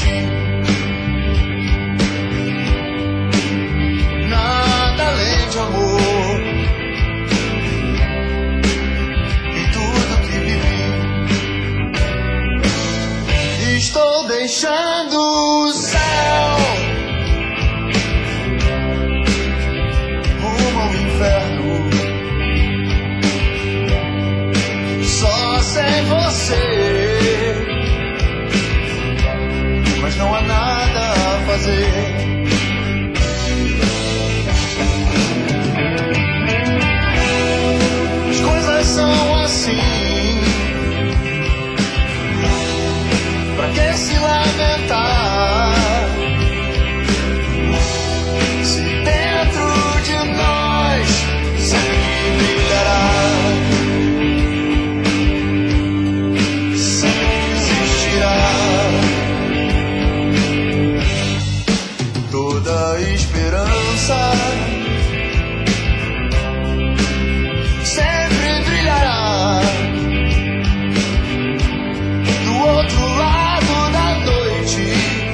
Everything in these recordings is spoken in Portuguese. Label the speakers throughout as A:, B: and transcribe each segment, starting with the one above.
A: noite. Nada além de amor em tudo que vivi. Estou deixando o céu rumo ao inferno. Só sem você, mas não há nada a fazer. As coisas são assim, pra que se lamentar? Se dentro de nós sempre brilhará, sempre existirá. Toda esperança sempre brilhará do outro lado da noite,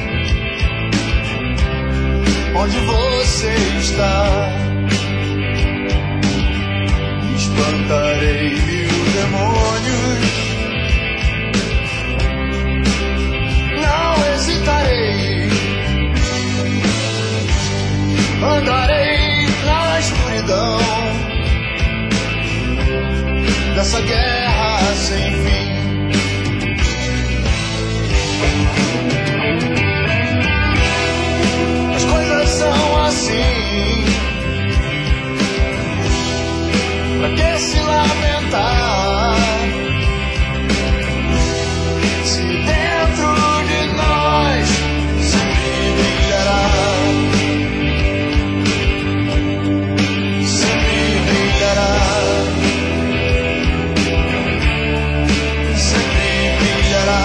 A: onde você está. Espantarei 1000 demônios, não hesitarei. Andarei na escuridão dessa guerra sem fim. As coisas são assim, pra que se lamentar? Se dentro de nós sempre brilhará, sempre brilhará, sempre brilhará,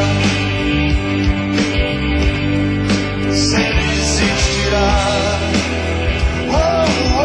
A: sempre existirá. Oh, oh,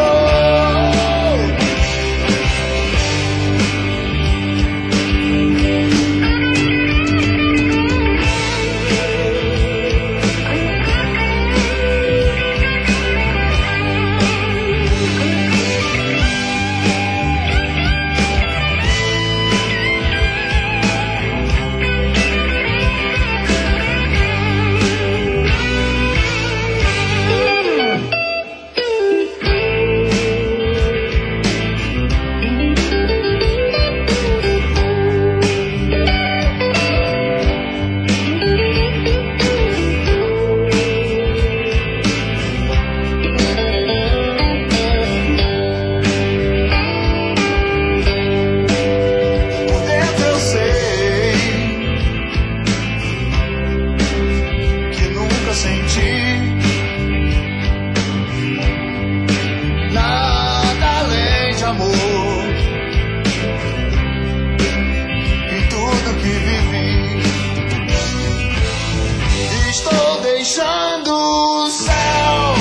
A: deixando o céu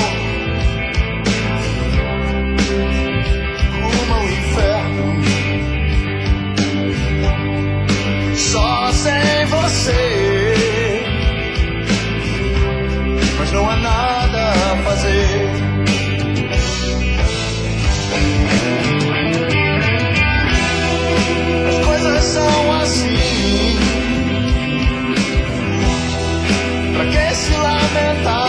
A: rumo ao inferno. Só sem você, mas não há nada a fazer. As coisas são assim, pra que se lamentar?